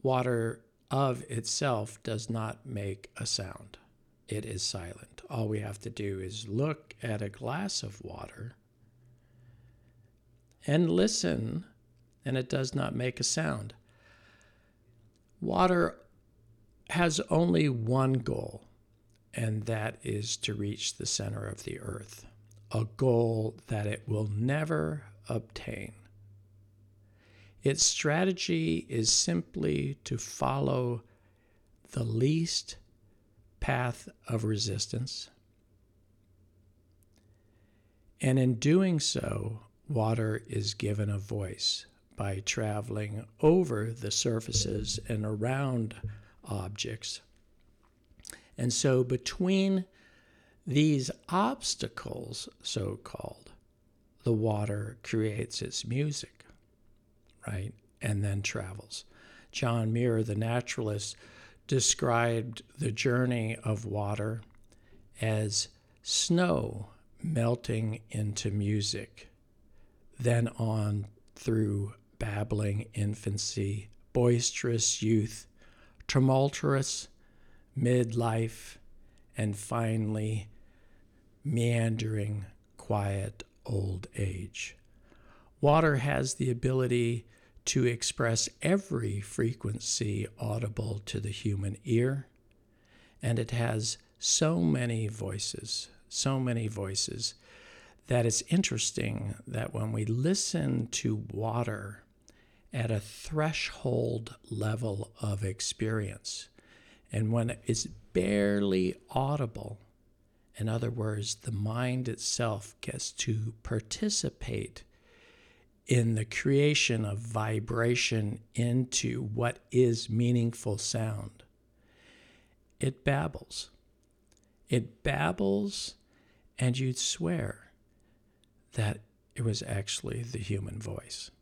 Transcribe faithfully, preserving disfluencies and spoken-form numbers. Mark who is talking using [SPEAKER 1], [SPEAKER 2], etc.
[SPEAKER 1] water of itself does not make a sound. It is silent. All we have to do is look at a glass of water and listen, and it does not make a sound. Water has only one goal, and that is to reach the center of the earth, a goal that it will never obtain. Its strategy is simply to follow the least path of resistance. And in doing so, water is given a voice by traveling over the surfaces and around objects. And so between these obstacles, so-called, the water creates its music, right? And then travels. John Muir, the naturalist, described the journey of water as snow melting into music, then on through babbling infancy, boisterous youth, tumultuous midlife, and finally meandering, quiet old age. Water has the ability to express every frequency audible to the human ear, and it has so many voices, so many voices, that it's interesting that when we listen to water at a threshold level of experience, and when it's barely audible, in other words, the mind itself gets to participate in the creation of vibration into what is meaningful sound, it babbles. It babbles, and you'd swear that it was actually the human voice.